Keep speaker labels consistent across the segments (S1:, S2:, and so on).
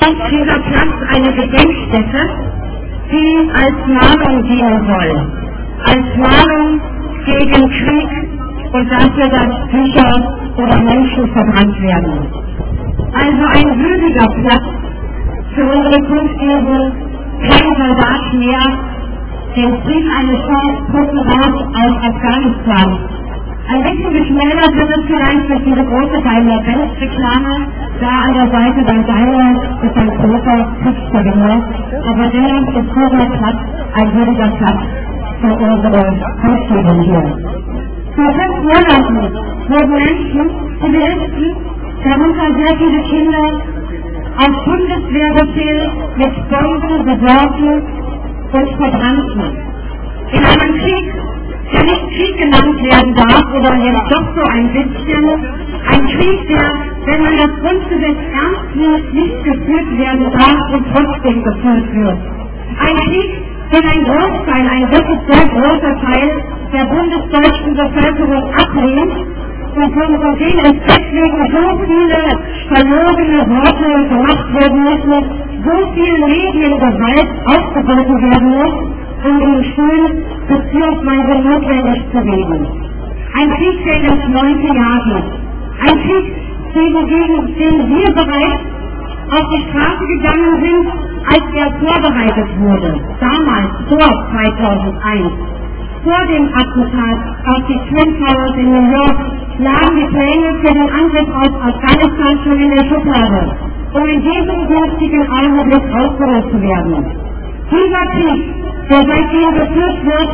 S1: ist dieser Platz eine Gedenkstätte, die als Mahnung dienen soll. Als Mahnung gegen Krieg und dafür, dass Bücher oder Menschen verbrannt werden. Also ein würdiger Platz für unsere künftigen, kein Soldat mehr, den Brief eines Truppenrats aus Afghanistan. Ein bisschen geschmälert wird es vielleicht durch diese große Daimler-Benz-Reklame. Da an der Seite bei Daimler ist ein großer Kriegsvergänger. Aber dennoch ist dieser Platz ein würdiger Platz für unsere Künftigen hier. Vor 5 Monaten wurden Menschen, Zivilisten, darunter sehr viele Kinder, auf Bundeswehrbefehl mit Bomben besorgen und verbrannten. In einem Krieg, der nicht Krieg genannt werden darf, oder jetzt doch so ein bisschen, ein Krieg, der, wenn man das Grundgesetz ernst nimmt, nicht geführt werden darf und trotzdem geführt wird. Ein Krieg, den ein Großteil, ein wirklich sehr großer Teil der bundesdeutschen Bevölkerung ablehnt und von denen es deswegen so viele verlorene Worte gemacht werden müssen, so viel Mediengewalt aufgeboten werden muss, um ihn schön bzw. notwendig zu reden. Ein Krieg, der in das 9. Jahr geht. Ein Krieg, gegen den wir bereits auf die Straße gegangen sind, als er vorbereitet wurde. Damals, vor 2001. Vor dem Attentat auf die Twin Towers in New York lagen die Pläne für den Angriff auf Afghanistan schon in der Schublade, um in diesem günstigen Augenblick ausgerüstet zu werden. Dieser Krieg, der seitdem geführt wird,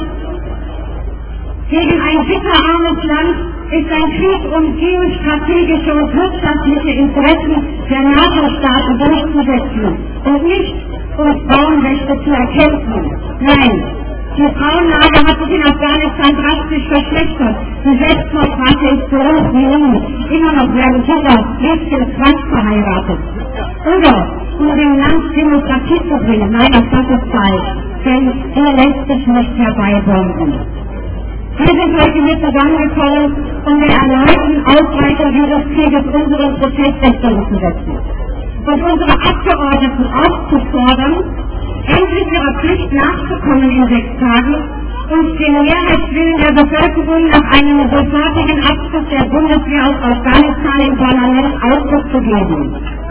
S1: gegen ein bitterarmes Land, ist ein Krieg, um geostrategische und wirtschaftliche Interessen der NATO-Staaten durchzusetzen und nicht um Frauenrechte zu erkämpfen. Nein, die Frauenlage hat sich in Afghanistan drastisch verschlechtert. Die Selbstmordrate ist so hoch wie nie. Immer noch werden Kinder, Mädchen zwangsverheiratet. Oder um dem Land Demokratie zu bringen. Nein, das ist falsch. Denn er lässt sich nicht herbeibomben. Wir sind heute hier zusammengekommen, um der erneuten Ausweitung dieses Krieges unseren Protest durchzusetzen. Und unsere Abgeordneten aufzufordern, endlich ihrer Pflicht nachzukommen in 6 Tagen und den Mehrheitswillen der Bevölkerung nach einem sofortigen Abzug der Bundeswehr aus Afghanistan im Parlament Ausdruck zu geben.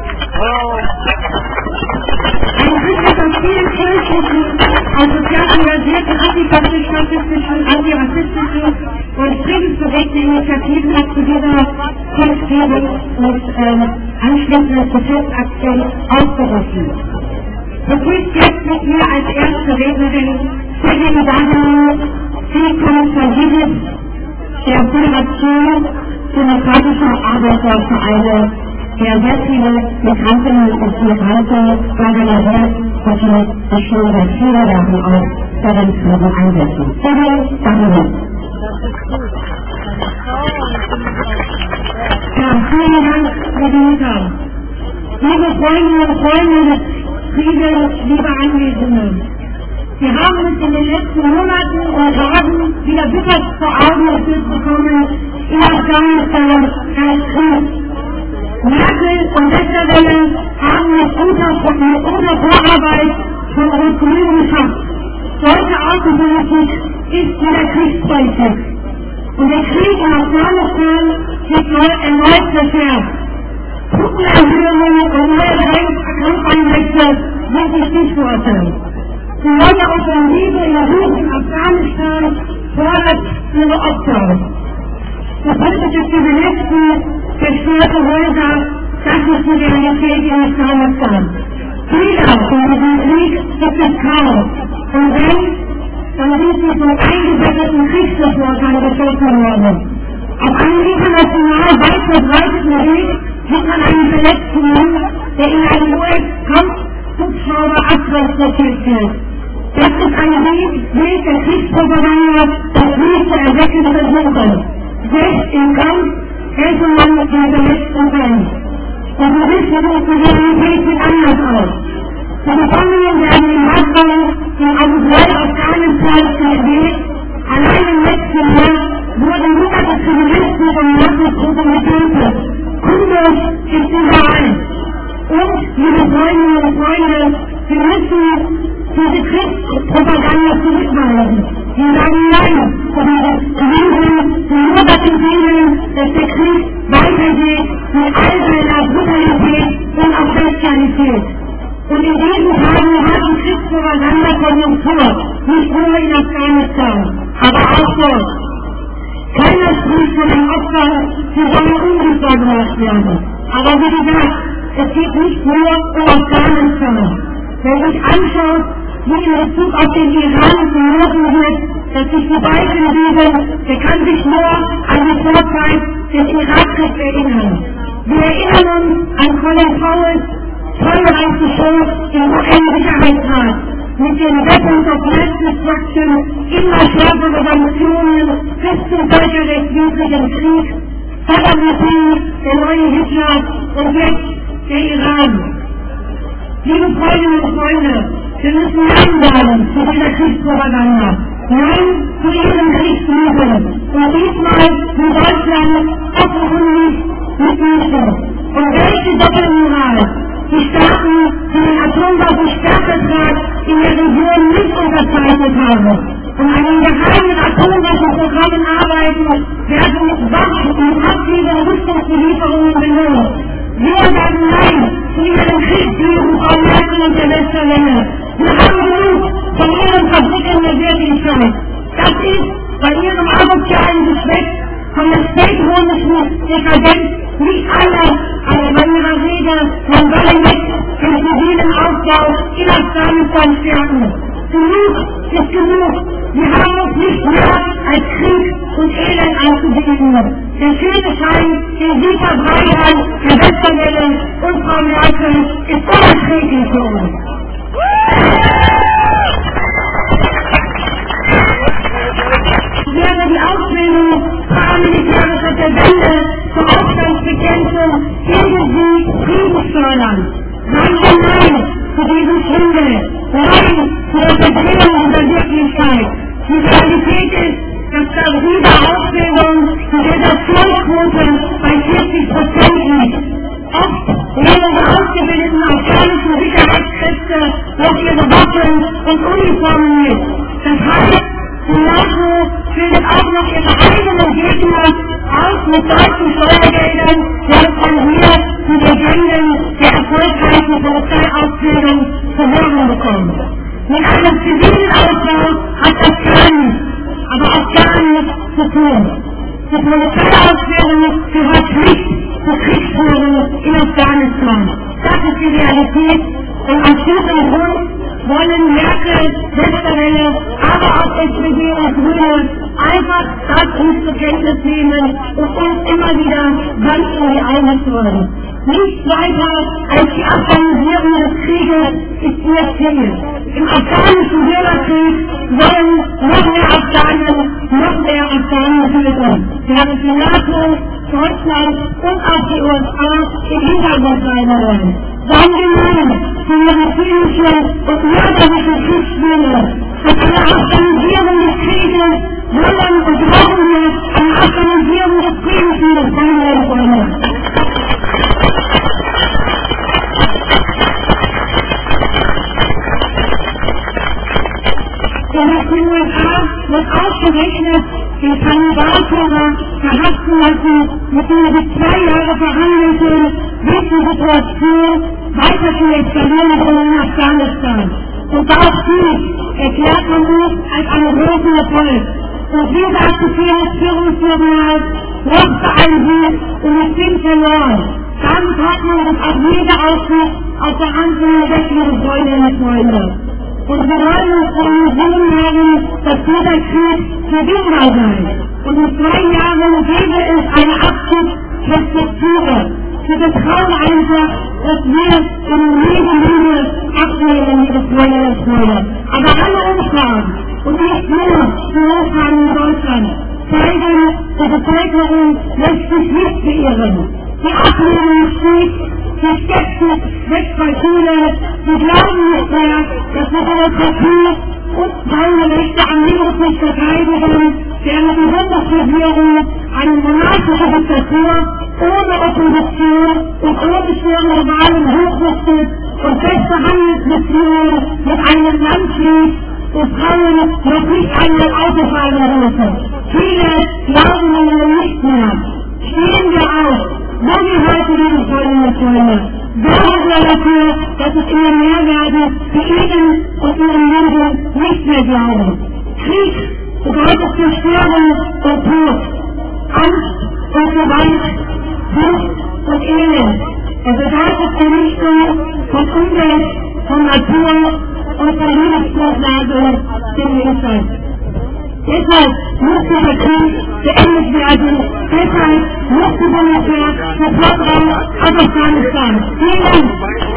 S1: Ein Bündnis aus vielen kirchlichen, aus sozial engagierten, antifaschistischen, antirassistischen und friedensbewegten Initiativen hat zu dieser Kundgebung und anschließenden Protestaktion aufgerufen. Begrüßt jetzt mit mir als erste Rednerin Sergej Daniel, sie kommt von Jidis, der Föderation Demokratischer Arbeitervereine, der sehr viele Migrantinnen und Migranten organisiert und die schon seit vielen Jahren auch für den Frieden einsetzen. Sergej Daniel. Ja, vielen Dank, liebe Mutter. Liebe Freundinnen und Freunde, liebe Anwesende, wir haben uns in den letzten Monaten und Tagen wieder bitter vor Augen geführt bekommen, in Afghanistan ein Krieg. Merkel und Westerwelle haben mit unserer Vorarbeit von Rot-Grün geschafft. Solche Außenpolitik ist wieder Kriegspolitik. Und der Krieg in Afghanistan wird erneut verschärft. Truppenerhöhungen und neue Kampfeinsätze sind die Stichworte. Die neue Offensive in der Süden Afghanistan fordert ihre Opfer. Verbündete Zivilisten, zerstörte Häuser, das ist die Realität in Afghanistan. Wieder von diesem Krieg gibt es Chaos. Und dann sind sie von eingesetzten Kriegsreportern geschossen worden. Auf einem international weit verbreiteten Weg sieht man einen verletzten Mann, der in einem US-Kampfhubschrauber abtransportiert wird. Das ist ein Weg der Kriegspropaganda, das Krieg zu erwecken versuchen. Selbst im Kampf helfen man mit der verletzten Band. Und wir wissen, die Realität sieht anders aus. Die Gefangenen werden im Haftung in Abu Ghraib Afghanistan verlegt. Allein im letzten Jahr wurden hunderte Zivilisten von Nachrichtengruppen getötet. Kunduz ist überall. Und, liebe Freundinnen und Freunde, wir müssen diese Kriegspropaganda zurückweisen. Wir sagen Nein zu dieser Lügen, nur dazu dienen, dass der Krieg weitergeht mit all seiner Brutalität und auch Bestialität. Und in diesen Tagen hat die Kriegspropaganda Konjunktur, nicht nur in Afghanistan, aber auch dort. Keiner spricht von den Opfern, die sollen unsichtbar gemacht werden. Aber wie gesagt, es geht nicht nur um Afghanistan. Wer sich anschaut, wie in Bezug auf den Iran verloren wird, dass sich die beiden lieben, der kann sich nur an die Vorzeit des Irakkrieg erinnern. Wir erinnern uns an Colin Powells tollreiche Show im UN-Sicherheitsrat mit den Weapons of Mass Destruction, immer schärfere Sanktionen bis zum völkerrechtswidrigen Krieg, Saddam Hussein, der neue Hitler und jetzt der Iran. Liebe Freundinnen und Freunde, wir müssen Nein sagen zu dieser Kriegspropaganda. Nein zu ihren Kriegslügen. Und diesmal in Deutschland offenkundig mit München. Und welche Doppelmoral die Staaten, die den Atomwaffensperrvertrag in der Region nicht unterzeichnet haben und an den geheimen Atomwaffenprogrammen arbeiten, werden mit Waffen und aktiven Rüstungslieferungen belohnt. Wir sagen Nein zu ihren Kriegslügen, Frau Merkel und der Westerwelle. Wir haben genug von ihren Fabriken der Wirklichkeit. Das ist bei ihrem asozialen Geschwätz von der spätronischen Dekadenz nicht anders, aber bei ihrer Rede, man solle jetzt den zivilen Aufbau in Afghanistan stärken. Genug ist genug. Wir haben uns nicht mehr als Krieg und Elend anzubieten. Der schöne Schein, den Sie verbreitern, Herr Westerwelle und Frau Merkel, ist unerträglich für uns. Wäre die Ausbildung paramilitärischer Verbände zur Aufstandsbekämpfung irgendwie friedensfördernd. Sagen wir Nein zu diesem Schwindel. Nein zu der Verdrehung der Wirklichkeit. Die Realität ist, dass bei dieser Ausbildung die Desertionsquote bei 40% liegt. Oft nehmen die ausgebildeten afghanischen Sicherheitskräfte noch ihre Waffen und Uniformen mit. Das heißt, die NATO bildet auch noch ihre eigenen Gegner aus mit deutschen Steuergeldern, während man hier die Legenden der erfolgreichen Polizeiausbildung zu hören bekommt. Mit einem zivilen Aufbau hat das gar nichts, aber auch gar nichts zu tun. Die Polizeiausbildung gehört nicht zur Kriegsführung in Afghanistan. Das ist die Realität. Und aus diesem Grund wollen Merkel, Westerwelle, aber auch SPD und Grüne einfach das uns zur Kenntnis nehmen und uns immer wieder ganz in die Augen führen. Nichts weiter als die Afghanisierung des Krieges ist ihr Ziel. Im afghanischen Bürgerkrieg sollen noch mehr Afghanen töten, während die NATO, Deutschland und auch die USA im Hintergrund bleiben wollen. Sagen wir Nein zu ihren zynischen und mörderischen Kriegsspielen. Für eine Afghanisierung des Krieges wollen und brauchen wir eine Afghanisierung des Friedensspiels, meine Freunde. In den USA wird ausgerechnet den Kannibalführer verhaften lassen, mit dem sie 2 Jahre verhandelten, bis die Situation weiter zu eskalieren in Afghanistan. Und auch dies erklärt man uns als einen großen Erfolg. Und diese aktives Führungspersonal brauchte einen Sieg und es bin verloren. Damit hat man das auch jede Aussicht auf der Hand von liebe Freundinnen und Freunde. Und wir wollen uns organisieren haben, dass dieser Krieg verwirrbar sei. Und in 2 Jahren gäbe es eine Abschiedsperspektive. Wir vertrauen einfach, dass wir in Leben abnehmen, liebe Freundinnen und Freunde. Aber alle Umfragen, und nicht nur die Umfragen in Deutschland, zeigen, die Bevölkerung lässt sich nicht beirren. Die Ablehnung steigt, die Skepsis wächst bei vielen, die glauben nicht mehr, dass die Demokratie und seine Rechte am Virus verteidigen, während die Bundesregierung eine monarchische Diktatur ohne Opposition und ohne schwere Wahlen hochrichtet und beste Handelsbeziehungen mit einem Land schließt, wo Frauen noch nicht einmal Auto fahren dürfen. Viele glauben ihnen nicht mehr. Stehen wir auf, wo wir heute liegen wollen, meine Freunde. Sorgen wir dafür, dass es immer mehr werden, die ihnen und ihren Menschen nicht mehr glauben. Krieg bedeutet Zerstörung und Tod, Angst und Gewalt, Flucht und Elend. Er bedeutet Vernichtung von Umwelt, von Natur und von Lebensgrundlagen der Menschheit. Deshalb muss der Krieg beendet werden. Deshalb muss die Bundeswehr sofort raus aus Afghanistan. Vielen Dank.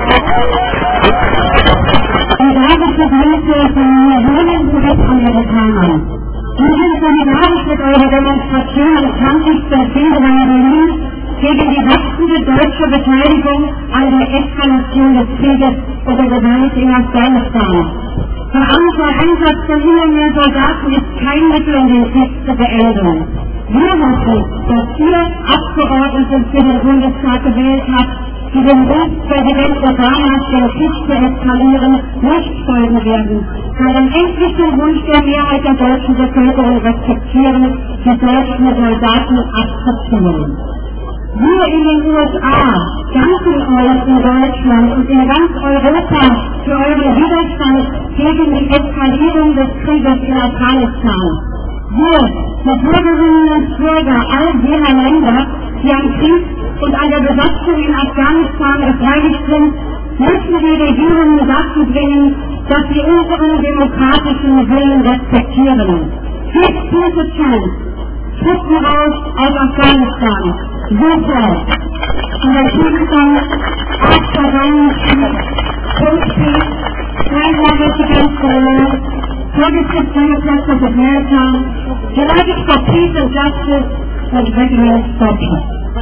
S1: Die tragische Größe von Millionen US-Amerikanern. Wir sind solidarisch mit eurer Demonstration am 20. Februar in Berlin gegen die wachsende deutsche Beteiligung an der Eskalation des Krieges und der Gewalt in Afghanistan. Der Einsatz von immer mehr Soldaten ist kein Mittel, um den Krieg zu beenden. Wir hoffen, dass ihr Abgeordnete für den Bundestag gewählt habt, die dem Ruf Präsident Obamas, den Krieg zu eskalieren, nicht folgen werden, sondern endlich den Wunsch der Mehrheit der deutschen Bevölkerung respektieren, die deutschen Soldaten abzuziehen. Wir in den USA danken euch in Deutschland und in ganz Europa für euren Widerstand gegen die Eskalierung des Krieges in Afghanistan. Wir, die Bürgerinnen und Bürger all jener Länder, die am Krieg und an der Besatzung in Afghanistan beteiligt sind, müssen die Regierungen dazu bringen, dass sie unseren demokratischen Willen respektieren. Give peace a chance. Truppen raus aus Afghanistan. Sofort. Und der Zustand after violence, post-peace, Trial Residence for Law, Progressive Democrats of America, United for Peace and Justice, and Regular Stopper.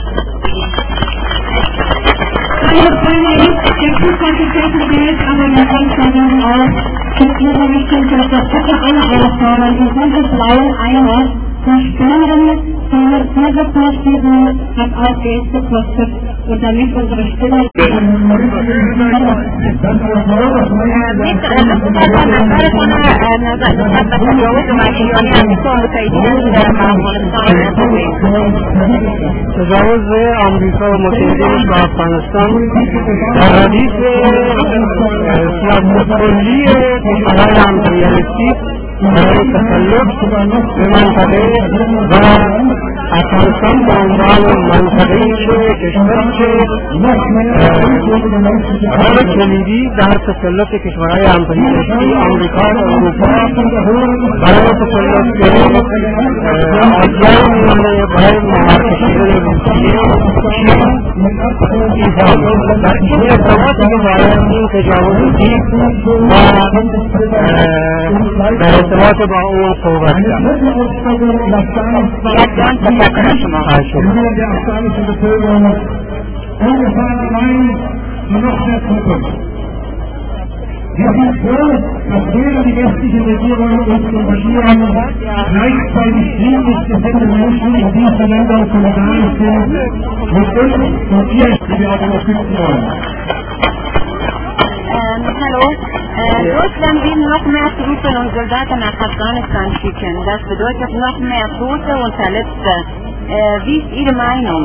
S1: Meine Freunde, der Zustand ist definiert, aber wir denken auch in ihrer Richtung, dass das bitte alle auffordern, die diese blauen Eimer versperren, sondern diese Vorstellung hat auch Geld gekostet und damit unsere Stimme
S2: تجاوز امریکا و متحدینش به افغانستان در ردیف سیاست کلی کشورهای امپریالیستی برای تسلط به منطقه و افغانستان به عنوان منطقه‌ای که کشوری که قرار کلیدی در تسلط کشورهای امپریالیستی آمریکا و اروپا برای تسلط کردن آسیای میانه برای مهار کشیدن روسیه ایجاد در این ارتباطی که باید این تجاوز دید و در ارتباط با اون صحبت کرد.
S3: Wir sind froh, dass weder die westliche Regierung uns engagieren, gleichzeitig friedlich gesinnte Menschen in diesen Ländern solidarisch sind mit uns und ihr, die wir auch unterstützen wollen.
S4: Hallo. Russland will noch mehr Truppen und Soldaten nach Afghanistan schicken. Das bedeutet noch mehr Tote und Verletzte. Wie ist Ihre Meinung?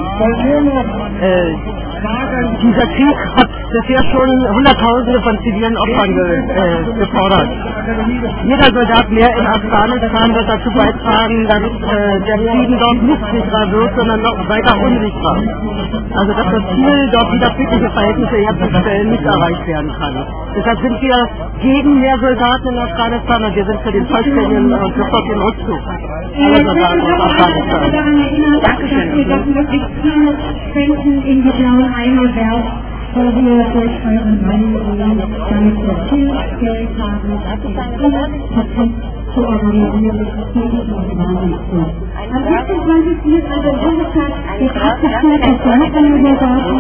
S2: Dieser Krieg hat bisher schon Hunderttausende von zivilen Opfern gefordert. Jeder Soldat mehr in Afghanistan wird dazu beitragen, dass der Frieden dort nicht sicherer wird, sondern noch weiter unsicherer. Also dass das Ziel, dort wieder friedliche Verhältnisse herzustellen, nicht erreicht werden kann. Deshalb sind wir gegen mehr Soldaten in Afghanistan und wir sind für den vollständigen und sofortigen Rückzug aller Soldaten aus Afghanistan.
S1: Dankeschön. Dass wir das wirklich viel Spenden in die blauen Eimer werfen, wo wir durch euren Mann damit sehr viel Geld haben, Patent zu organisieren, gegen die Organisation. Am 26. ist also der Bundestag jetzt abgestellt, dass der Hauptmann-Soldaten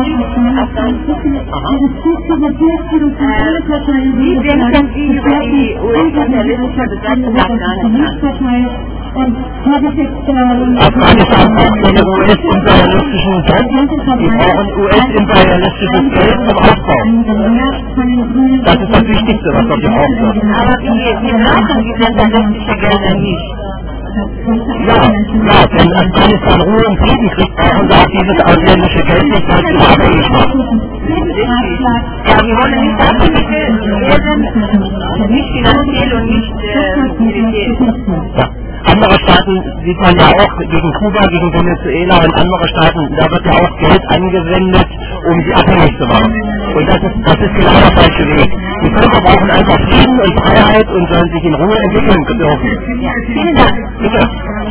S1: dieses Zug zu befinden und alle Parteien,
S4: Wie denken Sie über die US-imperialistische Besatzung Afghanistan?
S2: Afghanistan braucht keine US-imperialistischen Truppen, die brauchen US-imperialistisches Geld zum Aufbau. Das ist das Wichtigste, was dort gebraucht wird.
S4: Aber wir brauchen diese imperialistische Gelder nicht.
S2: Ja, wenn Afghanistan Ruhe und Frieden kriegt, brauchen sie auch dieses ausländische Geld nicht, weil sie abhängig machen.
S4: Ja, wir wollen nicht abhängig werden, nicht finanziell und nicht militär.
S2: Ja. Andere Staaten sieht man ja auch, gegen Kuba, gegen Venezuela und andere Staaten, da wird ja auch Geld angewendet, um sie abhängig zu machen. Und das ist genau der falsche Weg. Die Völker brauchen einfach Frieden und Freiheit und sollen sich in Ruhe entwickeln dürfen.
S4: Ja, vielen Dank.
S2: Bitte.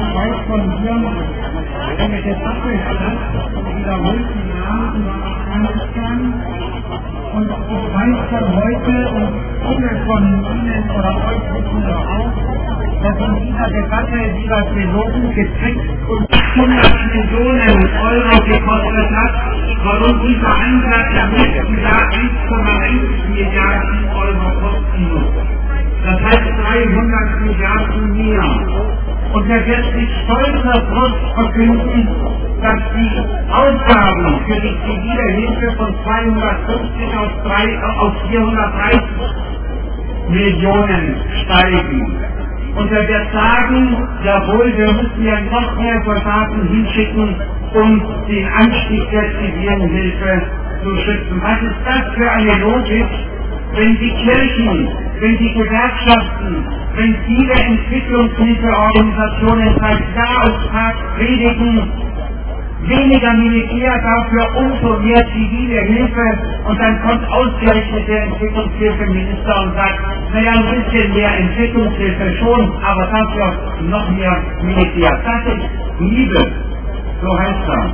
S3: Eine Debatte wiederholten Jahren über Afghanistan und ich weiß von heute und viele von Ihnen oder euch wissen das auch, dass in dieser Debatte dieser Piloten getrickst und 100 Millionen Euro gekostet hat, warum dieser Einsatz im nächsten Jahr 1,1 Milliarden Euro kosten muss. Das heißt 300 Milliarden mehr. Und er wird sich stolzer Brust verkünden, dass die Ausgaben für die zivile Hilfe von 250 auf 430 Millionen steigen. Und er wird sagen, jawohl, wir müssen ja noch mehr Soldaten hinschicken, um den Anstieg der zivilen Hilfe zu schützen. Was ist das für eine Logik, wenn die Kirchen, wenn die Gewerkschaften, wenn viele Entwicklungshilfeorganisationen seit Jahr und Tag predigen, weniger Militär, dafür umso mehr zivile Hilfe, und dann kommt ausgerechnet der Entwicklungshilfeminister und sagt, naja, ein bisschen mehr Entwicklungshilfe schon, aber dafür noch mehr Militär. Das ist Liebe, so heißt das.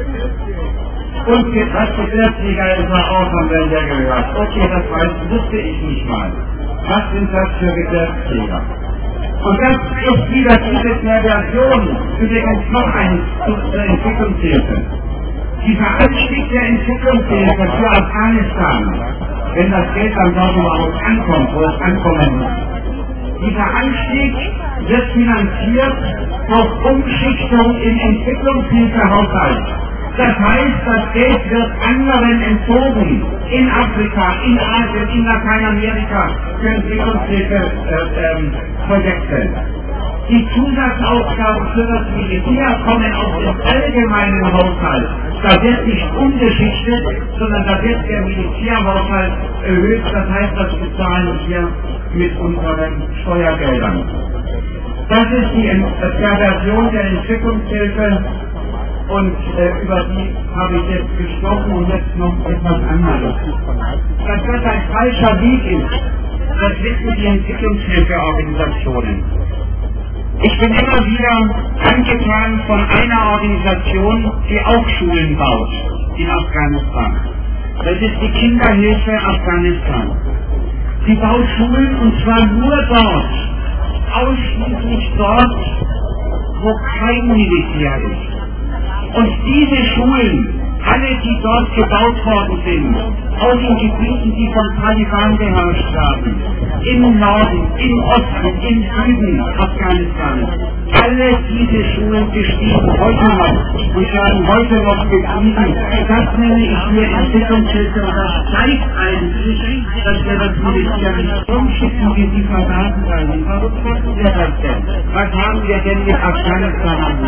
S3: Und was Gesetzlicher ist er auch, haben wir ja gehört. Okay, das wusste ich nicht mal. Was sind das für Gesetzgeber? Und das ist wieder diese Perversion, übrigens noch eins zur Entwicklungshilfe. Dieser Anstieg der Entwicklungshilfe für Afghanistan, wenn das Geld dann dort überhaupt ankommt, wo es ankommen muss. Dieser Anstieg wird finanziert durch Umschichtung im Entwicklungshilfehaushalt. Das heißt, das Geld wird anderen entzogen, in Afrika, in Asien, in Lateinamerika, für Entwicklungshilfeprojekte. Die Zusatzausgaben für das Militär kommen aus dem allgemeinen Haushalt. Da wird nicht umgeschichtet, sondern da wird der Militärhaushalt erhöht. Das heißt, das bezahlen wir mit unseren Steuergeldern. Das ist die Perversion der Entwicklungshilfe. Und über die habe ich jetzt gesprochen und jetzt noch etwas anderes. Dass das ein falscher Weg ist, das wissen die Entwicklungshilfeorganisationen. Ich bin immer wieder angetan von einer Organisation, die auch Schulen baut in Afghanistan. Das ist die Kinderhilfe Afghanistan. Sie baut Schulen und zwar nur dort, ausschließlich dort, wo kein Militär ist. Und diese Schulen, alle die dort gebaut worden sind, auch in Gebieten, die von Taliban beherrscht werden, im Norden, im Osten, im Süden Afghanistans, alle diese Schulen bestehen heute noch und werden heute noch betrieben. Das nenne ich hier Entwicklungshilfe, und das zeigt eigentlich, dass wir das Militär nicht rumschicken, wie die verraten werden. Warum machen wir das denn? Was haben wir denn mit Afghanistan an?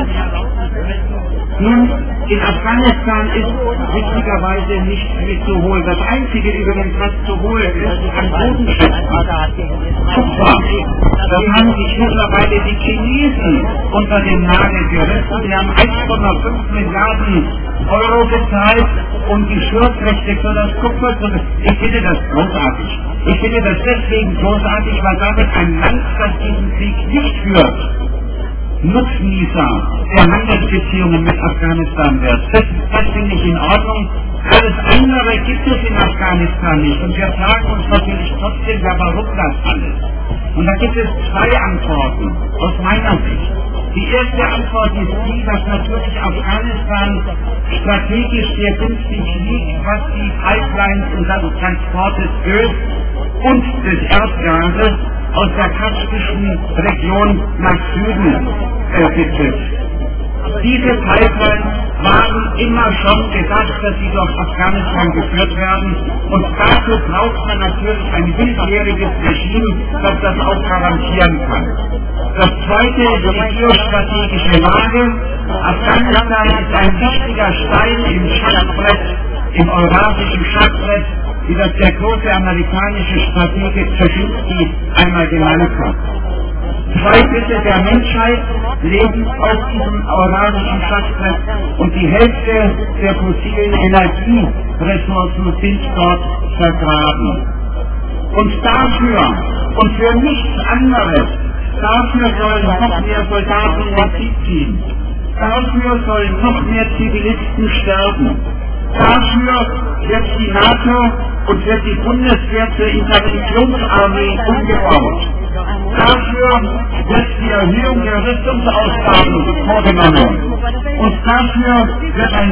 S3: Nun, in Afghanistan ist richtigerweise nichts mehr zu holen. Das einzige übrigens, was zu holen ist, an Bodenschätzen. Kupfer. Das haben sich mittlerweile die Chinesen unter den Nagel gerissen. Die haben 1,5 Milliarden Euro gezahlt, um die Schurzrechte für das Kupfer zu... Ich finde das großartig. Ich finde das deswegen großartig, weil damit ein Land, das diesen Krieg nicht führt, Nutznießer der Handelsbeziehungen mit Afghanistan wird. Das finde ich in Ordnung. Alles andere gibt es in Afghanistan nicht. Und wir fragen uns natürlich trotzdem, ja, warum das alles? Und da gibt es zwei Antworten, aus meiner Sicht. Die erste Antwort ist die, dass natürlich Afghanistan strategisch sehr günstig liegt, was die Pipelines und den Transport des Öls und des Erdgases aus der kaspischen Region nach Süden betrifft. Diese Pipelines waren immer schon gedacht, dass sie durch Afghanistan geführt werden, und dazu braucht man natürlich ein willfähriges Regime, das das auch garantieren kann. Das zweite ist die geostrategische Lage. Afghanistan ist ein wichtiger Stein im Schachbrett, im eurasischen Schachbrett, wie das der große amerikanische Stratege Brzezinski einmal genannt hat. 2/3 der Menschheit leben auf diesem eurasischen Schachbrett und die Hälfte der fossilen Energieressourcen sind dort vergraben. Und dafür und für nichts anderes, dafür sollen noch mehr Soldaten in den Krieg ziehen. Dafür sollen noch mehr Zivilisten sterben. Dafür wird die NATO und wird die Bundeswehr zur Interventionsarmee umgebaut. Dafür wird die Erhöhung der Rüstungsausgaben vorgenommen. Und dafür wird eine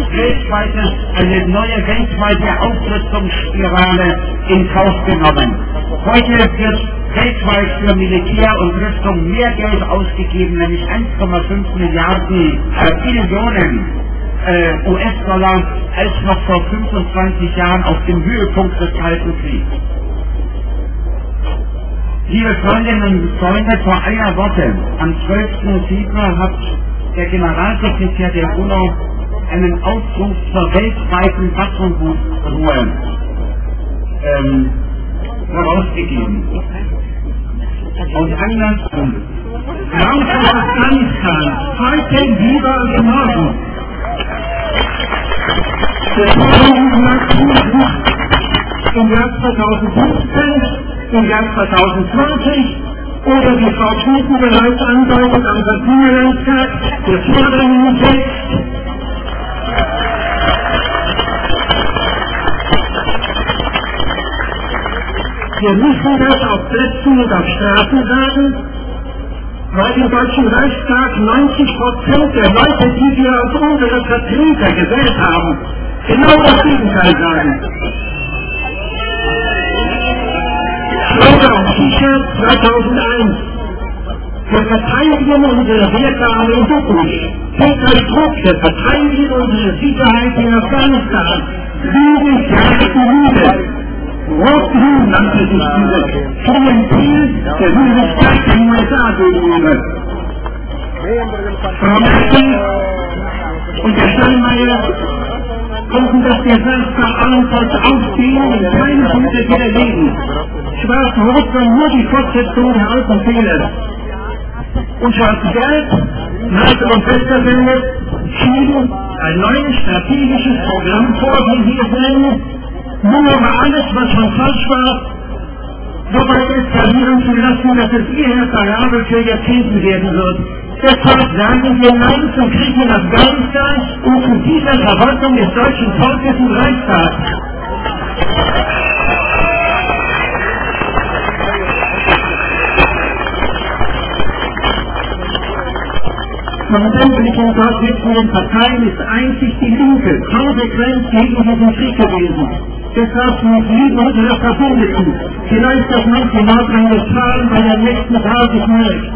S3: neue weltweite Aufrüstungsspirale in Kauf genommen. Heute wird weltweit für Militär und Rüstung mehr Geld ausgegeben, nämlich 1,5 Billionen US-Dollar, als noch vor 25 Jahren auf dem Höhepunkt des Kalten Kriegs. Liebe Freundinnen und Freunde, vor einer Woche, am 12. Februar, hat der Generalsekretär der UNO einen Aufruf zur weltweiten Waffenruhe herausgegeben. Und andersrum. Raus aus Afghanistan, heute lieber als morgen. Im Jahr 2015, im Jahr 2020 oder wie Frau Schmieden bereits andeutet am Kontinentaltag der Vordringen selbst. Wir müssen das auf Plätzen und auf Straßen sagen, weil im Deutschen Reichstag 90% der Leute, die wir als unsere Vertreter gewählt haben, genau das Gegenteil sagen. Schleuder und T-Shirt 2001. Wir verteidigen unsere Werte alle und durch. Peter Struck, wir verteidigen unsere Sicherheit in Afghanistan. 7 Jahre Liebe. Rot-Grün nannte sich diese Klientel der Bundesstaat der USA gegenüber. Frau Merkel und der Steinmeier konnten das Desaster allenfalls aufstehen und keine Punkte widerlegen. Schwarz-Rot war nur die Fortsetzung der alten Fehler. Und Schwarz-Gelb, Merkel und Westerwelle schieben ein neues strategisches Programm vor, wie sie es nennen, nur über alles, was schon falsch war, so weit eskalieren zu lassen, dass es irreparabel für Jahrzehnte werden wird. Deshalb sagen wir Nein zum Krieg in Afghanistan und zu dieser Verwaltung des deutschen Volkes im Reichstag. Von sämtlichen dort sitzenden Parteien ist einzig die Linke konsequent gegen diesen Krieg gewesen. Deshalb muss Lieben unsere Verbündeten, vielleicht das manche Nordrhein-Westfalen bei der nächsten Wahl sich meldet.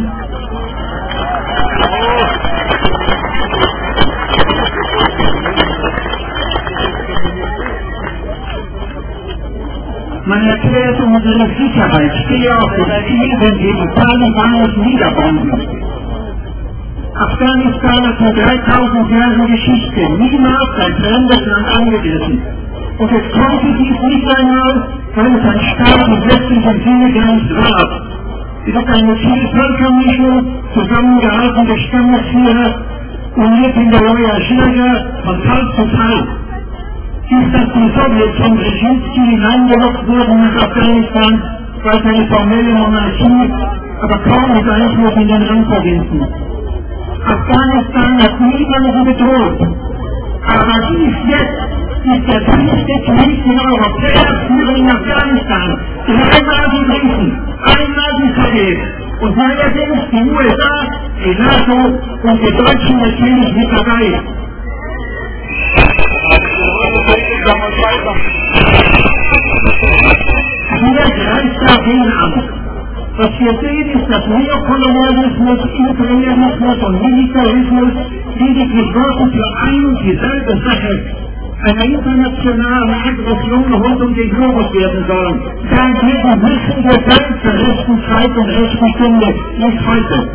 S3: Man erklärt, unsere Sicherheit stehe auf dem Ziel, wenn wir die Taliban niederbomben. Afghanistan hat mit 3000 Jahren Geschichte niemals ein fremdes Land angegriffen. Und es konnte dies nicht einmal, weil es ein Staat im westlichen Sinne gar nicht war. Es ist eine Vielvölkermischung, zusammengehaltene Stammesführer, uniert in der Roya Jirga von Fall zu Fall. Ist, dass die Sowjets von Brzezinski hineingelockt wurden nach Afghanistan, weil es eine formelle Monarchie, aber kaum mit Einfluss in den Randprovinzen. Afghanistan hat niemanden bedroht. Aber dies jetzt ist der dritte Krieg in Europäer führen in Afghanistan. 3-mal die Briten, 1-mal die Sowjets und neuerdings die USA, die NATO und die Deutschen natürlich mit dabei. Wir greift dagegen ab. Was wir sehen, ist, dass Neokolonialismus, Imperialismus und Militarismus lediglich Worte für ein und dieselbe Sache, eine internationale Aggression rund um den Globus werden sollen. Dagegen müssen wir sein zur rechten Zeit und rechten Stunde, nicht heute.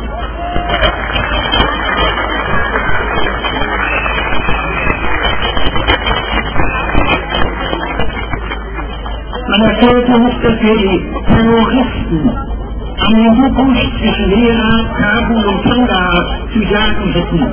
S3: Man erzählte uns, dass wir die Terroristen an den Busch zwischen Lehrer, Kabul und Kandahar zu jagen hätten.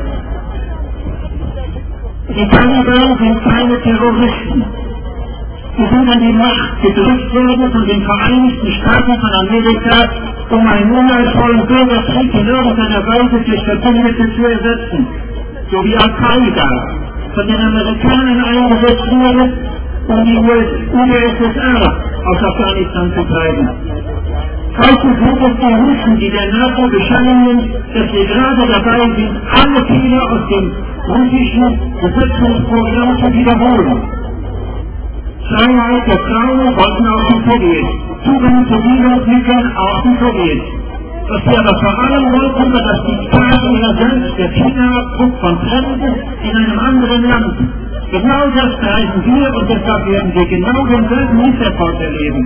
S3: Die Taliban sind keine Terroristen. Sie sind an die Macht gedrückt worden von den Vereinigten Staaten von Amerika, um einen unheilvollen Bürgerkrieg in irgendeiner Weise durch Verbündete zu ersetzen, so wie Al-Qaida von den Amerikanern eingesetzt wurde, um die UdSSR aus Afghanistan zu treiben. Heute sind es die Russen, die der NATO bescheinigen, dass wir gerade dabei sind, alle Fehler aus dem russischen Besetzungsprogramm zu wiederholen. Freiheit der Frauen wollten auch die Sowjets, Zugang zu Bildungsmitteln auch die Sowjets. Was wir aber vor allem wollten, war das Diktat ihrer selbst, der Fingerabdruck von Fremden in einem anderen Land. Genau das treiben wir und deshalb werden wir genau denselben Misserfolg erleben.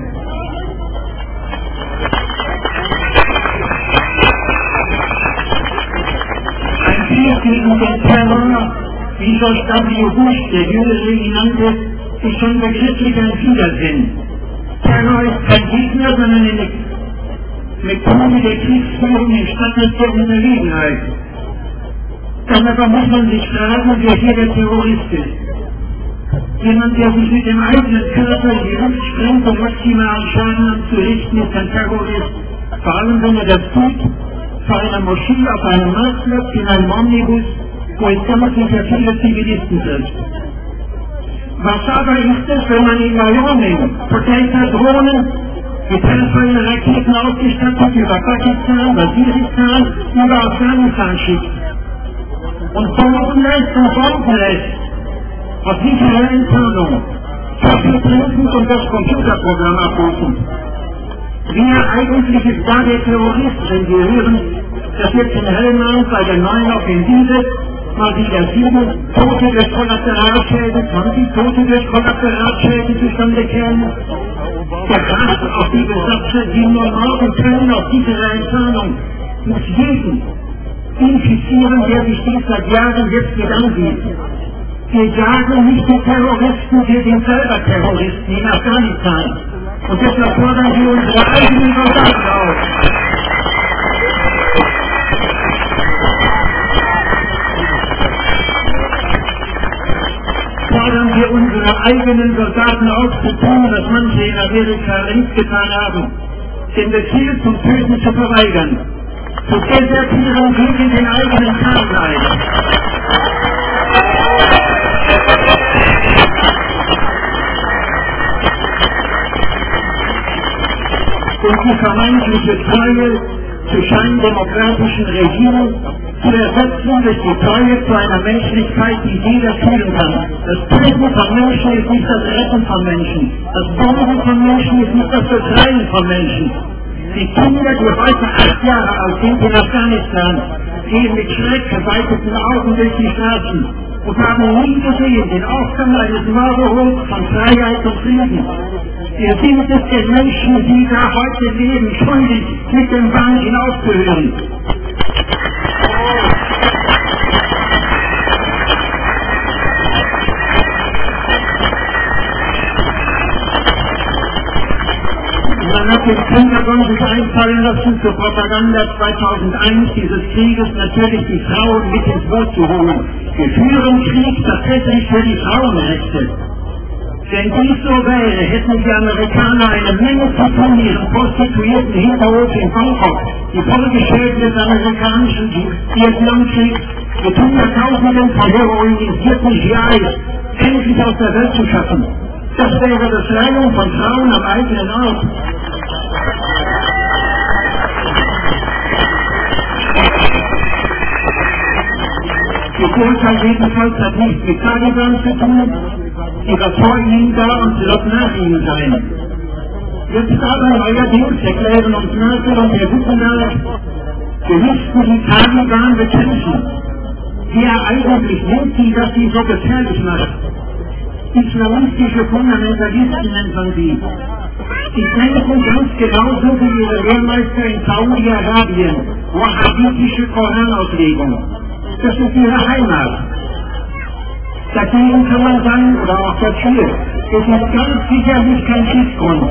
S3: Ein Krieg gegen den Terror, wie George W. Bush, der Jüngere ihn nannte, ist schon begrifflich ein Widersinn. Terror ist kein Gegner, sondern eine Methode der Kriegsführung in stattlicher Unterlegenheit. Dann aber muss man sich fragen, wer hier der Terrorist ist. Jemand, der sich mit dem eigenen Körper in die Luft springt, um maximalen Schaden anzurichten, ist ein Terrorist. Vor allem, wenn er das tut, vor einer Moschee, auf einem Marktplatz, in einem Omnibus, wo es vermutlich ja viele Zivilisten trifft. Was aber ist es, wenn man in Wyoming Potato-Drohnen mit helfenden Raketen ausgestattet über Pakistan, Waziristan, über Afghanistan schickt und bomben lässt und bomben lässt, aus sicherer Entfernung, Kaffee trinken und das Computerprogramm abrufen. Wer eigentlich ist da der Terrorist, wenn wir hören, dass jetzt in Helmand bei der neuen Offensive mal wieder 7 Tote durch Kollateralschäden, 20 Tote durch Kollateralschäden zustande kämen? Der Kraft auf die Besatzer, die nur morden können auf sicherer Entfernung, muss jeden infizieren, der sich dies seit Jahren jetzt mit ansieht. Wir jagen nicht die Terroristen, wir sind selber Terroristen in Afghanistan. Und deshalb fordern wir unsere eigenen Soldaten auf. Fordern wir unsere eigenen Soldaten auf, zu tun, was manche in Amerika längst getan haben, den Befehl zum Töten zu verweigern, zu desertieren gegen den eigenen Kampfleiter. Und die vermeintliche Treue zu scheindemokratischen Regierung zu ersetzen durch die Treue zu einer Menschlichkeit, die jeder fühlen kann. Das Töten von Menschen ist nicht das Retten von Menschen. Das Bomben von Menschen ist nicht das Befreien von Menschen. Die Kinder, die heute 8 Jahre alt sind in Afghanistan, gehen mit schreckgeweiteten Augen durch die Straßen und haben nie gesehen den Aufgang eines Mauerholz von Freiheit und Frieden. Wir sind es den Menschen, die da heute leben, schuldig, mit dem Wahnsinn aufzuhören. Man hat den Pentagon sich einfallen lassen, zur Propaganda 2001 dieses Krieges natürlich die Frauen mit ins Boot zu holen. Wir führen Krieg tatsächlich für die Frauenrechte. Wenn dies so wäre, hätten die Amerikaner eine Menge zu tun, ihren Prostituierten Hinterhof in Bangkok, die Folgeschäden des amerikanischen Vietnamkriegs mit Hunderttausenden von heroinisierten GIs endlich aus der Welt zu schaffen. Das wäre Befreiung von Frauen am eigenen Ort. Das Urteil jedenfalls hat nichts mit Taliban zu tun, die war vor ihnen da und sie wird nach ihnen sein. Jetzt aber neuerdings erklären uns Merkel und Herr Gutenberg, wir müssten die Taliban bekämpfen. Wer eigentlich nennt sie, dass sie so gefährlich macht? Islamistische Fundamentalisten nennt man sie. Die denken ganz genauso wie ihre Lehrmeister in Saudi-Arabien, wahhabitische Koranauslegung. Das ist ihre Heimat. Dagegen kann man sagen, oder auch dafür, es ist ganz sicherlich kein Schiffsgrund.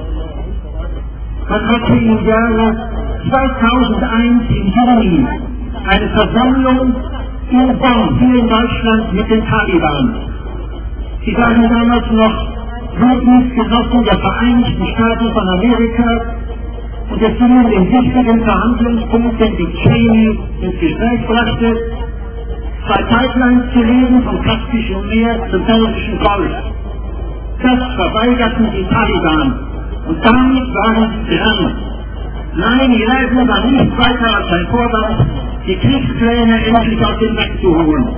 S3: Man hatte im Jahre 2001 im Juni eine Versammlung in Bonn, hier in Deutschland, mit den Taliban. Sie waren damals noch Bündnisgenossen der Vereinigten Staaten von Amerika und es ging um den wichtigen Verhandlungspunkt, den Dick Cheney ins Gespräch brachte, 2 Pipelines zu legen vom Kaspischen Meer zum Persischen Golf. Das verweigerten die Taliban und damit waren sie dran. 9/11 war nicht weiter als ein Vorwand, die Kriegspläne endlich aus dem Weg zu holen.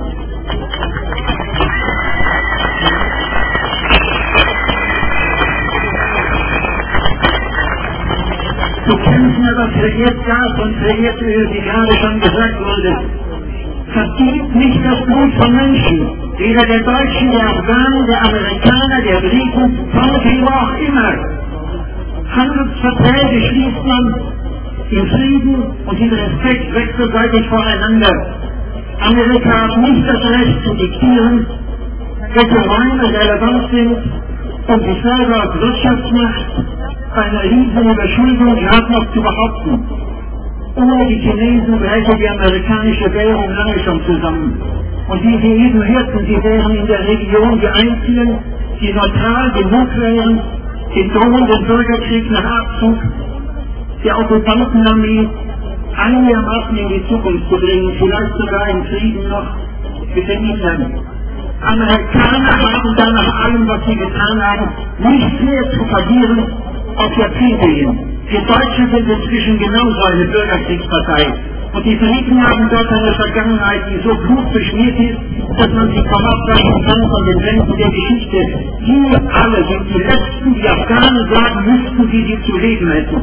S3: Zu kämpfen aber für Erdgas und für Erdöl, wie gerade schon gesagt wurde, verdient nicht das Blut von Menschen, weder der Deutschen, der Afghanen, der Amerikaner, der Briten, von wem auch immer. Handelsverträge schließt man in Frieden und in Respekt wechselseitig voreinander. Amerika hat nicht das Recht zu diktieren, welche Räume relevant sind, um sich selber als Wirtschaftsmacht bei einer riesigen Überschuldung gerade noch zu behaupten. Ohne die Chinesen bräche die amerikanische Währung lange schon zusammen. Und wie Sie eben hörten, sie wären in der Region die einzigen, die neutral genug wären, den drohenden Bürgerkrieg nach Abzug der Okkupantenarmee einigermaßen in die Zukunft zu bringen, vielleicht sogar im Frieden noch mit den Indern. Amerikaner haben da nach allem, was sie getan haben, nichts mehr zu verlieren auf Jahrzehnte hin. Wir Deutschen sind inzwischen genauso eine Bürgerkriegspartei. Und die Briten haben dort eine Vergangenheit, die so blutbeschmiert ist, dass man sie kaum abweichen kann von den Grenzen der Geschichte. Wir alle sind die Letzten, die Afghanen sagen müssten, wie sie zu leben hätten.